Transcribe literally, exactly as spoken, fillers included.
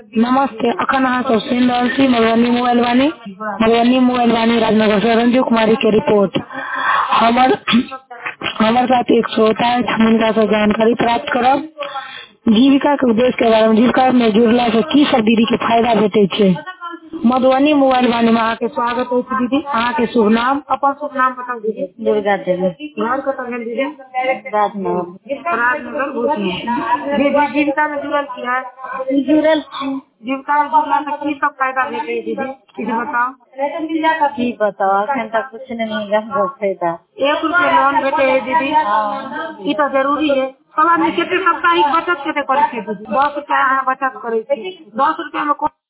नमस्ते। अखन अहाँ सब सुन रहल छी मधुबनी मोबाइल वाणी मधुबनी मोबाइल वाणी राजनगर से रंजू कुमारी के रिपोर्ट। हमर हमर साथ एक श्रोता है, हम उनका से जानकारी प्राप्त करब जीविका के उद्देश्य के बारे में। जीविका में जुड़ला से की सब दीदी के फायदा भेटे छे। मधुबनी मोबाइल वाणी में अहाँ के स्वागत है दीदी। अहाँ के शुभ नाम अपन शुभ नाम बताओ दीदी। दुर्गा देवी। घर कतऽ भेल दीदी? राजनगर। राजनगर भूतनी। दीदी जीविका में जुड़ल की है? जुड़ल जीविका में जुड़ला से की सब फायदा भेटे है दीदी किछ बताओ। की बताओ अखन तक कुछ नहीं मिला फायदा। एक रुपये लोन भेटे है दीदी, ई तो जरूरी है। सब आदमी कते साप्ताहिक बचत कते करे छै दीदी? दस रुपया अहाँ बचत करे छी, दस रुपया में